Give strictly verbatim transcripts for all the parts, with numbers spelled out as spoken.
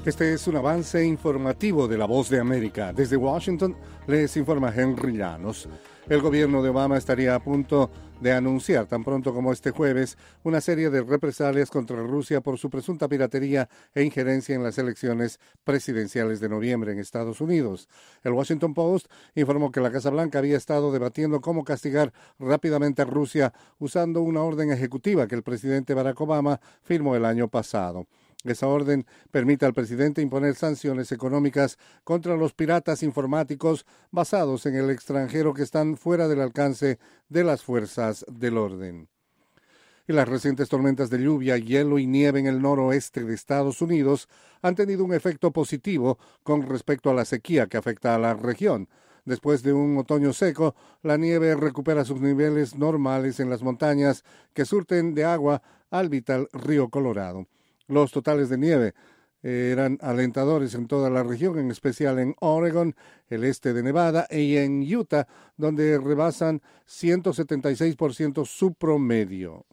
Este es un avance informativo de La Voz de América. Desde Washington les informa Henry Llanos. El gobierno de Obama estaría a punto de anunciar, tan pronto como este jueves, una serie de represalias contra Rusia por su presunta piratería e injerencia en las elecciones presidenciales de noviembre en Estados Unidos. El Washington Post informó que la Casa Blanca había estado debatiendo cómo castigar rápidamente a Rusia usando una orden ejecutiva que el presidente Barack Obama firmó el año pasado. Esa orden permite al presidente imponer sanciones económicas contra los piratas informáticos basados en el extranjero que están fuera del alcance de las fuerzas del orden. Y las recientes tormentas de lluvia, hielo y nieve en el noroeste de Estados Unidos han tenido un efecto positivo con respecto a la sequía que afecta a la región. Después de un otoño seco, la nieve recupera sus niveles normales en las montañas que surten de agua al vital río Colorado. Los totales de nieve eran alentadores en toda la región, en especial en Oregon, el este de Nevada y en Utah, donde rebasan ciento setenta y seis por ciento su promedio.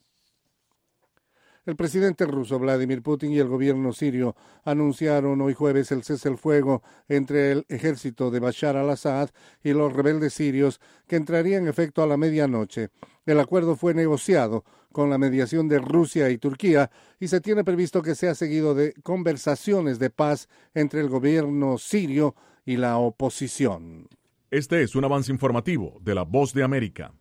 El presidente ruso Vladimir Putin y el gobierno sirio anunciaron hoy jueves el cese al fuego entre el ejército de Bashar al-Assad y los rebeldes sirios, que entraría en efecto a la medianoche. El acuerdo fue negociado con la mediación de Rusia y Turquía y se tiene previsto que sea seguido de conversaciones de paz entre el gobierno sirio y la oposición. Este es un avance informativo de La Voz de América.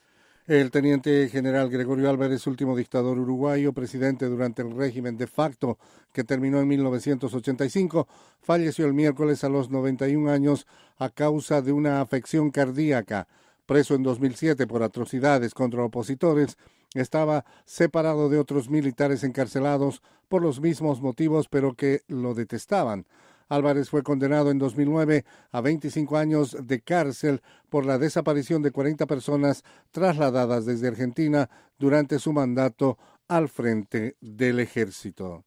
El teniente general Gregorio Álvarez, último dictador uruguayo, presidente durante el régimen de facto que terminó en mil novecientos ochenta y cinco, falleció el miércoles a los noventa y un años a causa de una afección cardíaca. Preso en dos mil siete por atrocidades contra opositores, estaba separado de otros militares encarcelados por los mismos motivos, pero que lo detestaban. Álvarez fue condenado en dos mil nueve a veinticinco años de cárcel por la desaparición de cuarenta personas trasladadas desde Argentina durante su mandato al frente del ejército.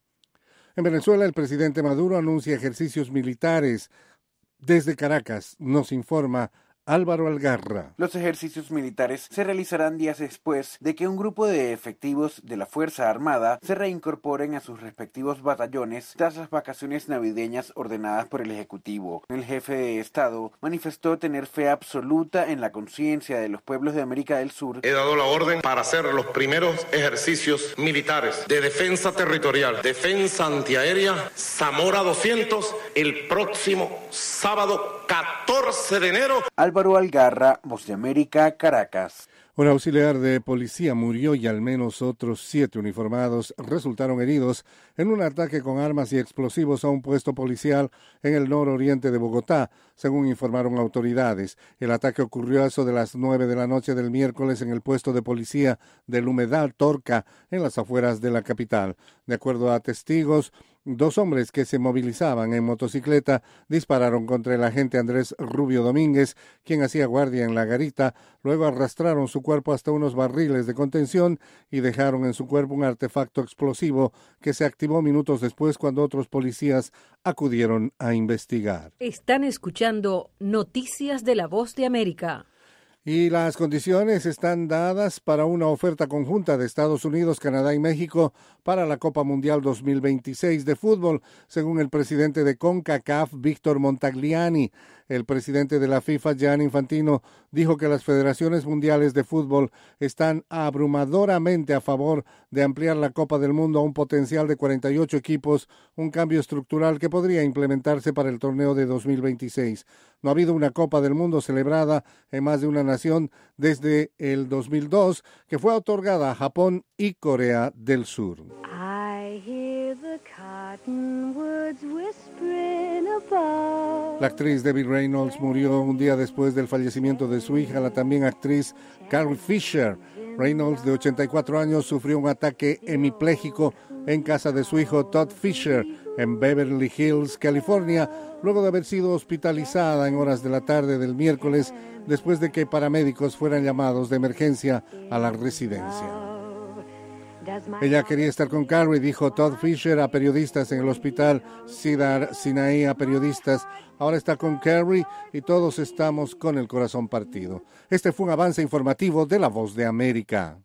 En Venezuela, el presidente Maduro anuncia ejercicios militares. Desde Caracas nos informa Álvaro Algarra. Los ejercicios militares se realizarán días después de que un grupo de efectivos de la Fuerza Armada se reincorporen a sus respectivos batallones tras las vacaciones navideñas ordenadas por el Ejecutivo. El jefe de Estado manifestó tener fe absoluta en la conciencia de los pueblos de América del Sur. He dado la orden para hacer los primeros ejercicios militares de defensa territorial, defensa antiaérea, Zamora doscientos, el próximo sábado catorce de enero. Álvaro Algarra, Voz de América, Caracas. Un auxiliar de policía murió y al menos otros siete uniformados resultaron heridos en un ataque con armas y explosivos a un puesto policial en el nororiente de Bogotá, según informaron autoridades. El ataque ocurrió a eso de las nueve de la noche del miércoles en el puesto de policía del Humedal Torca, en las afueras de la capital. De acuerdo a testigos, dos hombres que se movilizaban en motocicleta dispararon contra el agente Andrés Rubio Domínguez, quien hacía guardia en la garita. Luego arrastraron su cuerpo hasta unos barriles de contención y dejaron en su cuerpo un artefacto explosivo que se activó minutos después cuando otros policías acudieron a investigar. Están escuchando Noticias de La Voz de América. Y las condiciones están dadas para una oferta conjunta de Estados Unidos, Canadá y México para la Copa Mundial dos mil veintiséis de fútbol, según el presidente de CONCACAF, Víctor Montagliani. El presidente de la FIFA, Gianni Infantino, dijo que las federaciones mundiales de fútbol están abrumadoramente a favor de ampliar la Copa del Mundo a un potencial de cuarenta y ocho equipos, un cambio estructural que podría implementarse para el torneo de dos mil veintiséis. No ha habido una Copa del Mundo celebrada en más de una nación desde el dos mil dos, que fue otorgada a Japón y Corea del Sur. I hear the cottonwoods whispering above. La actriz Debbie Reynolds murió un día después del fallecimiento de su hija, la también actriz Carrie Fisher. Reynolds, de ochenta y cuatro años, sufrió un ataque hemipléjico en casa de su hijo Todd Fisher en Beverly Hills, California, luego de haber sido hospitalizada en horas de la tarde del miércoles después de que paramédicos fueran llamados de emergencia a la residencia. Ella quería estar con Carrie, dijo Todd Fisher a periodistas en el hospital Cedar Sinai, a periodistas. Ahora está con Carrie y todos estamos con el corazón partido. Este fue un avance informativo de La Voz de América.